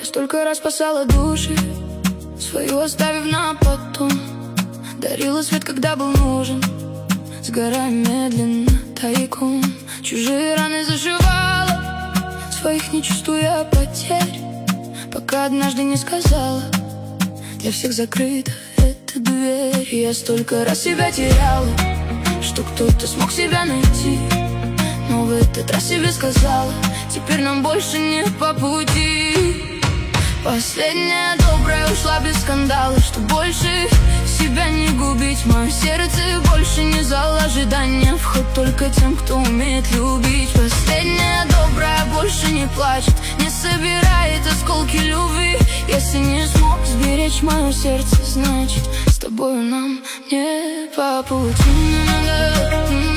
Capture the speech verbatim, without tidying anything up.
Я столько раз спасала души, свою оставив на потом. Дарила свет, когда был нужен, сгорая медленно, тайком. Чужие раны зашивала, своих не чувствуя потерь, пока однажды не сказала: для всех закрыта эта дверь. Я столько раз себя теряла, что кто-то смог себя найти, но в этот раз себе сказала: теперь нам больше не по пути. Последняя добрая ушла без скандала, что больше себя не губить. Мое сердце больше не зал ожидания, вход только тем, кто умеет любить. Последняя добрая больше не плачет, не собирает осколки любви. Если не смог сберечь мое сердце, значит, с тобою нам не по пути.